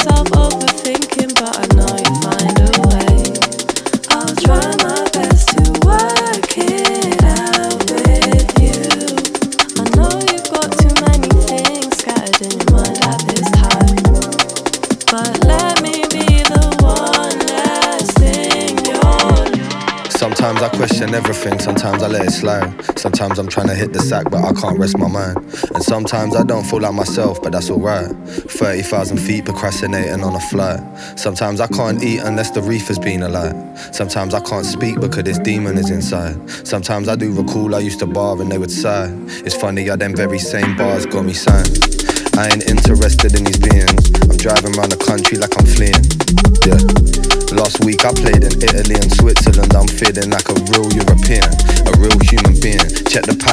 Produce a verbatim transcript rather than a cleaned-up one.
myself overthinking, but I know you find a way. I'll try my best to work it out with you. I know you've got too many things scattered in your mind at this time, but let me be the one less thing you're. Sometimes I question everything, sometimes I let it slide. Sometimes I'm trying to hit the sack, but I can't rest my mind. And sometimes I don't feel like myself, but that's alright. thirty thousand feet procrastinating on a flight. Sometimes I can't eat unless the reef has been alive. Sometimes I can't speak because this demon is inside. Sometimes I do recall I used to bar and they would sigh. It's funny how them very same bars got me signed. I ain't interested in these beings. I'm driving around the country like I'm fleeing. Yeah. Last week I played in Italy and Switzerland. I'm feeling like a real European, a real human being. Check the